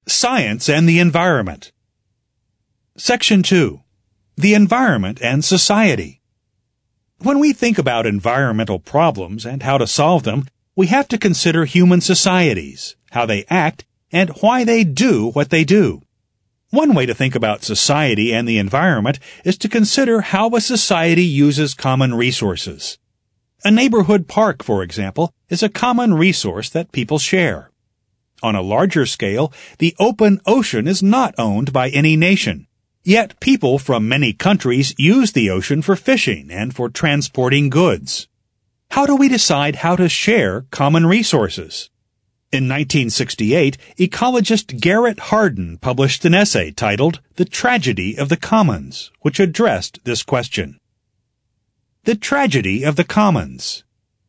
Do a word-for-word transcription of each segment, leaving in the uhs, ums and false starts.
Science and the Environment. Section two. The Environment and Society. When we think about environmental problems and how to solve them, we have to consider human societies, how they act, and why they do what they do. One way to think about society and the environment is to consider how a society uses common resources. A neighborhood park, for example, is a common resource that people share. On a larger scale, the open ocean is not owned by any nation. Yet people from many countries use the ocean for fishing and for transporting goods. How do we decide how to share common resources? In nineteen sixty-eight, ecologist Garrett Hardin published an essay titled The Tragedy of the Commons, which addressed this question. The Tragedy of the Commons.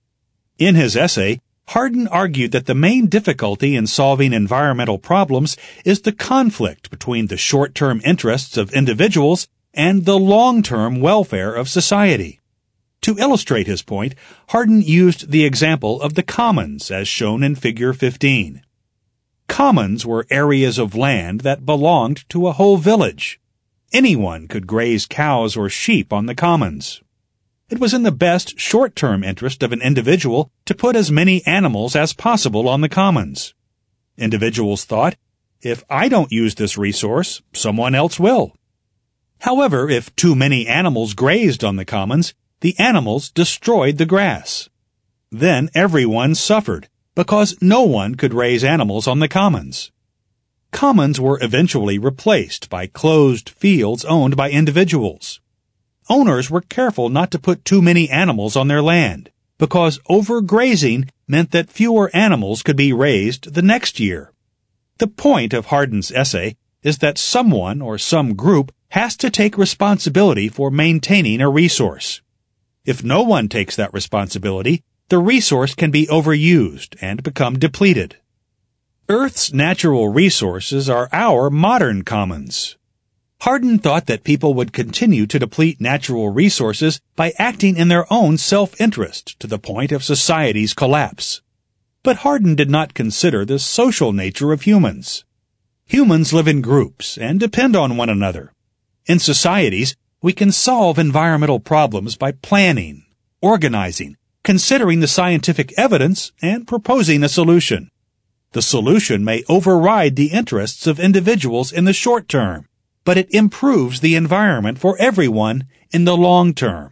In his essay, Hardin argued that the main difficulty in solving environmental problems is the conflict between the short-term interests of individuals and the long-term welfare of society. To illustrate his point, Hardin used the example of the commons as shown in Figure fifteen. Commons were areas of land that belonged to a whole village. Anyone could graze cows or sheep on the commons. It was in the best short-term interest of an individual to put as many animals as possible on the commons. Individuals thought, if I don't use this resource, someone else will. However, if too many animals grazed on the commons, the animals destroyed the grass. Then everyone suffered, because no one could raise animals on the commons. Commons were eventually replaced by closed fields owned by individuals. Owners were careful not to put too many animals on their land, because overgrazing meant that fewer animals could be raised the next year. The point of Hardin's essay is that someone or some group has to take responsibility for maintaining a resource. If no one takes that responsibility, the resource can be overused and become depleted. Earth's natural resources are our modern commons. Hardin thought that people would continue to deplete natural resources by acting in their own self-interest to the point of society's collapse. But Hardin did not consider the social nature of humans. Humans live in groups and depend on one another. In societies, we can solve environmental problems by planning, organizing, considering the scientific evidence, and proposing a solution. The solution may override the interests of individuals in the short term, but it improves the environment for everyone in the long term.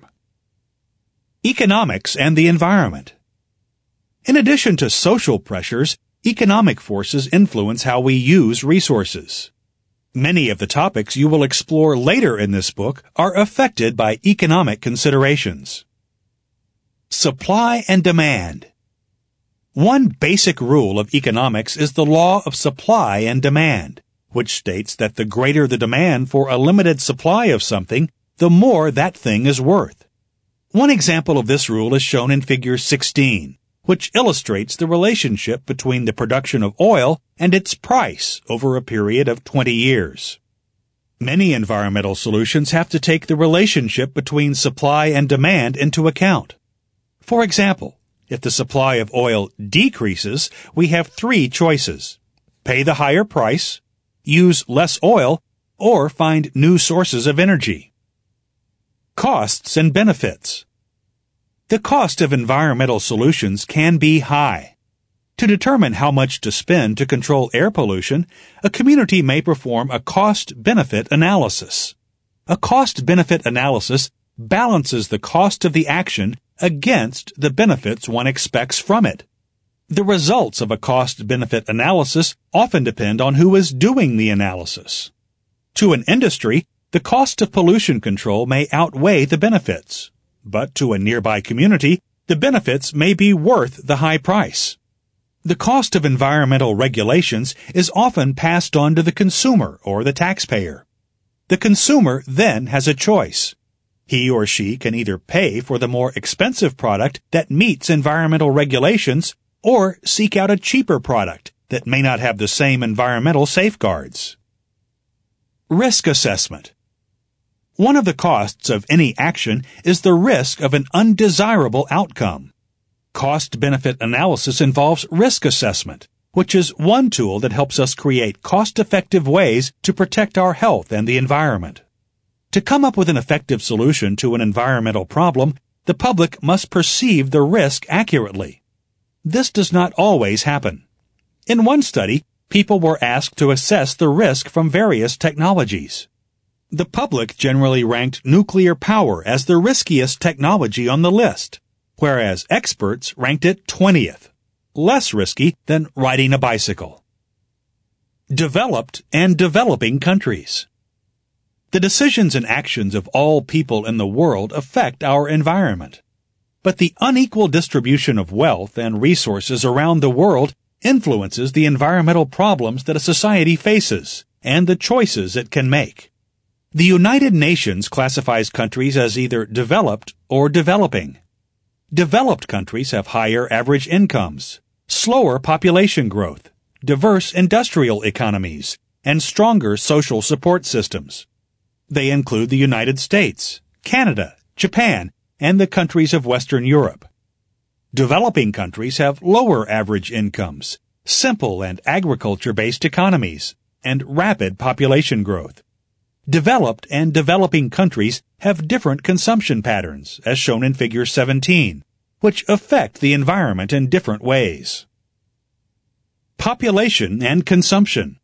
Economics and the environment. In addition to social pressures, economic forces influence how we use resources. Many of the topics you will explore later in this book are affected by economic considerations. Supply and demand. One basic rule of economics is the law of supply and demand, which states that the greater the demand for a limited supply of something, the more that thing is worth. One example of this rule is shown in Figure sixteen, which illustrates the relationship between the production of oil and its price over a period of twenty years. Many environmental solutions have to take the relationship between supply and demand into account. For example, if the supply of oil decreases, we have three choices: pay the higher price, use less oil, or find new sources of energy. Costs and benefits. The cost of environmental solutions can be high. To determine how much to spend to control air pollution, a community may perform a cost-benefit analysis. A cost-benefit analysis balances the cost of the action against the benefits one expects from it. The results of a cost-benefit analysis often depend on who is doing the analysis. To an industry, the cost of pollution control may outweigh the benefits, but to a nearby community, the benefits may be worth the high price. The cost of environmental regulations is often passed on to the consumer or the taxpayer. The consumer then has a choice. He or she can either pay for the more expensive product that meets environmental regulations or seek out a cheaper product that may not have the same environmental safeguards. Risk assessment. One of the costs of any action is the risk of an undesirable outcome. Cost-benefit analysis involves risk assessment, which is one tool that helps us create cost-effective ways to protect our health and the environment. To come up with an effective solution to an environmental problem, the public must perceive the risk accurately. This does not always happen. In one study, people were asked to assess the risk from various technologies. The public generally ranked nuclear power as the riskiest technology on the list, whereas experts ranked it twentieth, less risky than riding a bicycle. Developed and developing countries. The decisions and actions of all people in the world affect our environment. But the unequal distribution of wealth and resources around the world influences the environmental problems that a society faces and the choices it can make. The United Nations classifies countries as either developed or developing. Developed countries have higher average incomes, slower population growth, diverse industrial economies, and stronger social support systems. They include the United States, Canada, Japan, and the countries of Western Europe. Developing countries have lower average incomes, simple and agriculture-based economies, and rapid population growth. Developed and developing countries have different consumption patterns, as shown in Figure seventeen, which affect the environment in different ways. Population and consumption.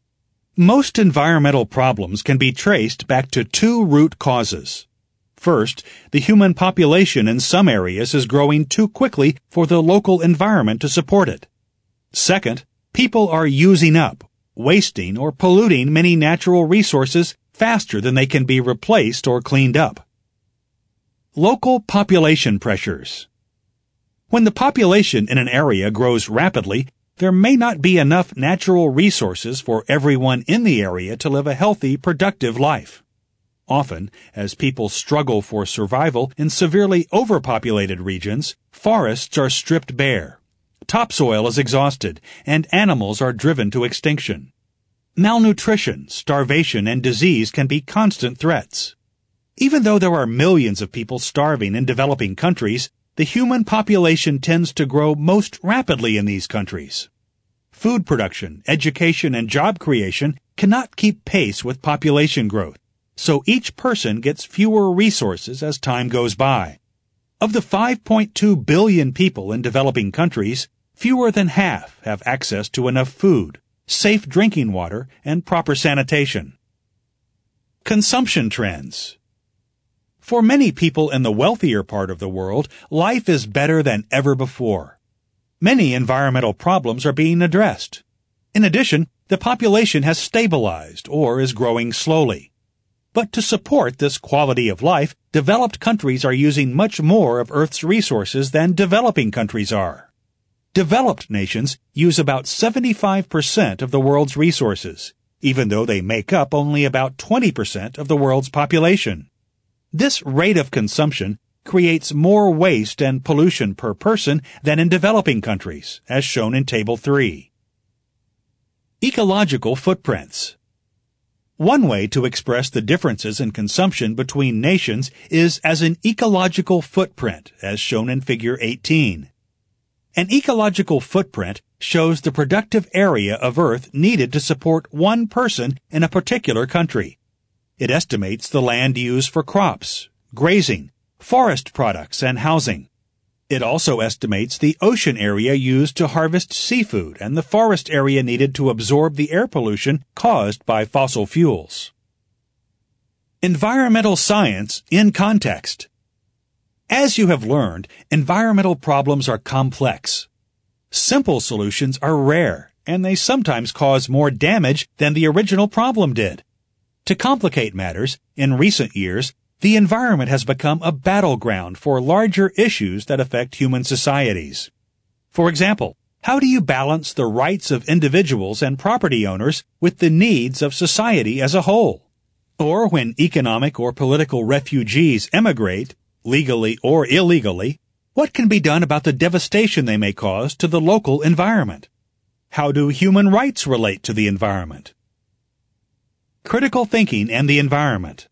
Most environmental problems can be traced back to two root causes. First, the human population in some areas is growing too quickly for the local environment to support it. Second, people are using up, wasting, or polluting many natural resources faster than they can be replaced or cleaned up. Local population pressures. When the population in an area grows rapidly, there may not be enough natural resources for everyone in the area to live a healthy, productive life. Often, as people struggle for survival in severely overpopulated regions, forests are stripped bare, topsoil is exhausted, and animals are driven to extinction. Malnutrition, starvation, and disease can be constant threats. Even though there are millions of people starving in developing countries, the human population tends to grow most rapidly in these countries. Food production, education, and job creation cannot keep pace with population growth, so each person gets fewer resources as time goes by. Of the five point two billion people in developing countries, fewer than half have access to enough food, safe drinking water, and proper sanitation. Consumption trends. For many people in the wealthier part of the world, life is better than ever before. Many environmental problems are being addressed. In addition, the population has stabilized or is growing slowly. But to support this quality of life, developed countries are using much more of Earth's resources than developing countries are. Developed nations use about seventy-five percent of the world's resources, even though they make up only about twenty percent of the world's population. This rate of consumption creates more waste and pollution per person than in developing countries, as shown in Table three. Ecological footprints. One way to express the differences in consumption between nations is as an ecological footprint, as shown in Figure eighteen. An ecological footprint shows the productive area of Earth needed to support one person in a particular country. It estimates the land used for crops, grazing, forest products, and housing. It also estimates the ocean area used to harvest seafood and the forest area needed to absorb the air pollution caused by fossil fuels. Environmental science in context. As you have learned, environmental problems are complex. Simple solutions are rare, and they sometimes cause more damage than the original problem did. To complicate matters, in recent years, the environment has become a battleground for larger issues that affect human societies. For example, how do you balance the rights of individuals and property owners with the needs of society as a whole? Or when economic or political refugees emigrate, legally or illegally, what can be done about the devastation they may cause to the local environment? How do human rights relate to the environment? Critical thinking and the environment.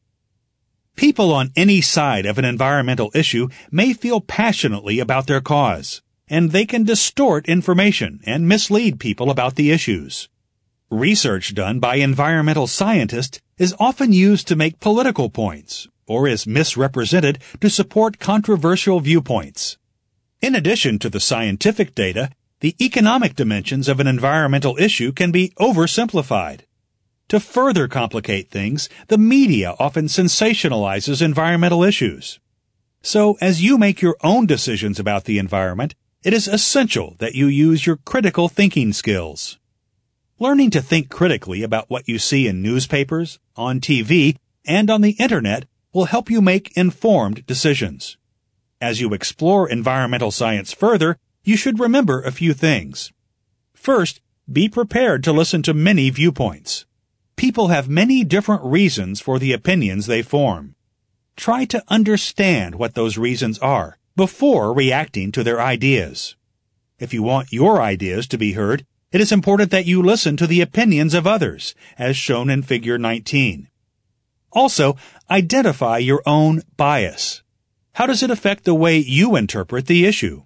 People on any side of an environmental issue may feel passionately about their cause, and they can distort information and mislead people about the issues. Research done by environmental scientists is often used to make political points, or is misrepresented to support controversial viewpoints. In addition to the scientific data, the economic dimensions of an environmental issue can be oversimplified. To further complicate things, the media often sensationalizes environmental issues. So, as you make your own decisions about the environment, it is essential that you use your critical thinking skills. Learning to think critically about what you see in newspapers, on T V, and on the Internet will help you make informed decisions. As you explore environmental science further, you should remember a few things. First, be prepared to listen to many viewpoints. People have many different reasons for the opinions they form. Try to understand what those reasons are before reacting to their ideas. If you want your ideas to be heard, it is important that you listen to the opinions of others, as shown in Figure nineteen. Also, identify your own bias. How does it affect the way you interpret the issue?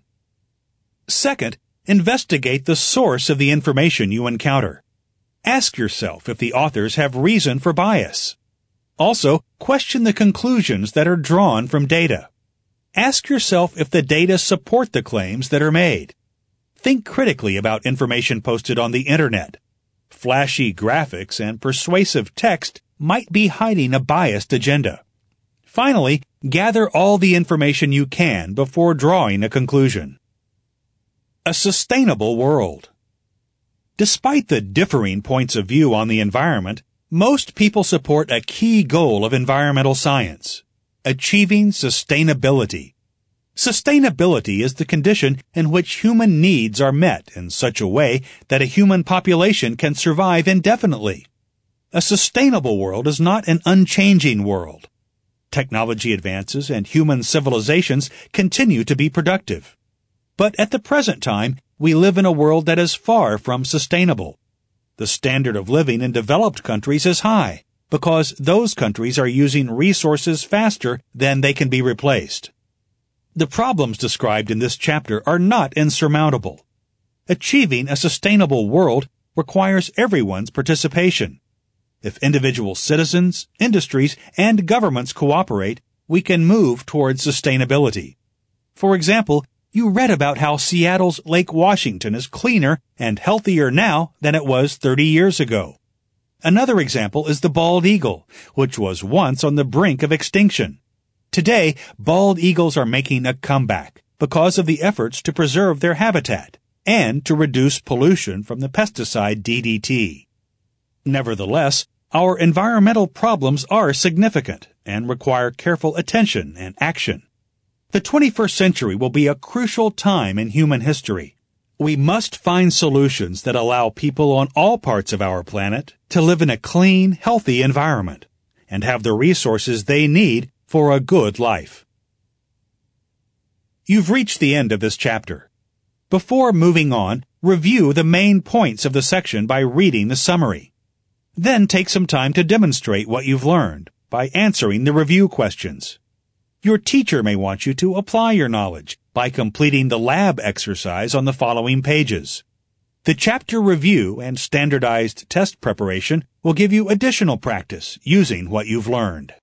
Second, investigate the source of the information you encounter. Ask yourself if the authors have reason for bias. Also, question the conclusions that are drawn from data. Ask yourself if the data support the claims that are made. Think critically about information posted on the Internet. Flashy graphics and persuasive text might be hiding a biased agenda. Finally, gather all the information you can before drawing a conclusion. A sustainable world. Despite the differing points of view on the environment, most people support a key goal of environmental science: achieving sustainability. Sustainability is the condition in which human needs are met in such a way that a human population can survive indefinitely. A sustainable world is not an unchanging world. Technology advances and human civilizations continue to be productive. But at the present time, we live in a world that is far from sustainable. The standard of living in developed countries is high because those countries are using resources faster than they can be replaced. The problems described in this chapter are not insurmountable. Achieving a sustainable world requires everyone's participation. If individual citizens, industries, and governments cooperate, we can move towards sustainability. For example, you read about how Seattle's Lake Washington is cleaner and healthier now than it was thirty years ago. Another example is the bald eagle, which was once on the brink of extinction. Today, bald eagles are making a comeback because of the efforts to preserve their habitat and to reduce pollution from the pesticide D D T. Nevertheless, our environmental problems are significant and require careful attention and action. The twenty-first century will be a crucial time in human history. We must find solutions that allow people on all parts of our planet to live in a clean, healthy environment and have the resources they need for a good life. You've reached the end of this chapter. Before moving on, review the main points of the section by reading the summary. Then take some time to demonstrate what you've learned by answering the review questions. Your teacher may want you to apply your knowledge by completing the lab exercise on the following pages. The chapter review and standardized test preparation will give you additional practice using what you've learned.